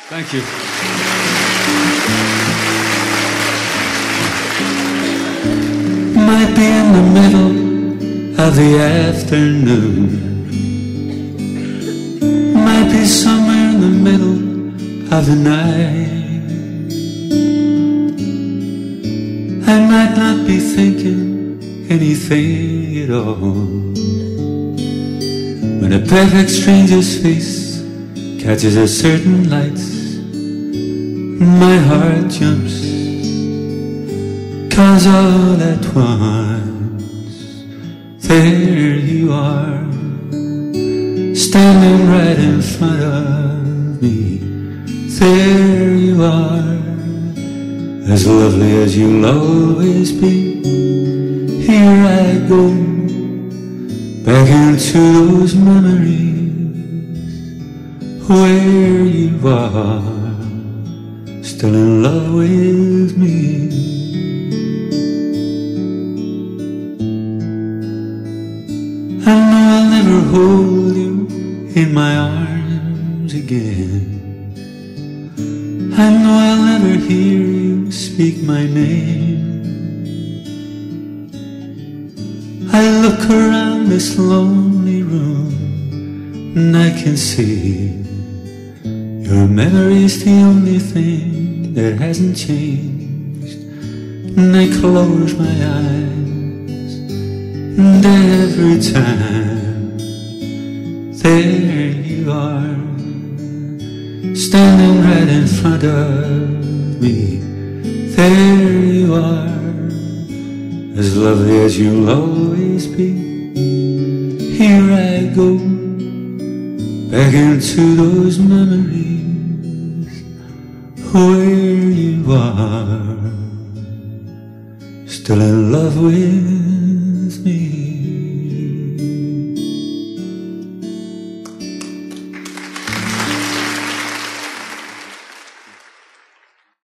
Thank you. Might be in the middle of the afternoon, might be somewhere in the middle of the night. I might not be thinking anything at all, when a perfect stranger's face catches a certain light, my heart jumps, 'cause all at once there you are, standing right in front of me. There you are, as lovely as you'll always be. Here I go, back into those memories where you are, still in love with me. I know I'll never hold you in my arms again. I know I'll never hear you speak my name. I look around this lonely room and I can see your memory's the only thing that hasn't changed. And I close my eyes, and every time there you are, standing right in front of me. There you are, as lovely as you'll always be. Here I go, back into those memories where you are, still in love with me.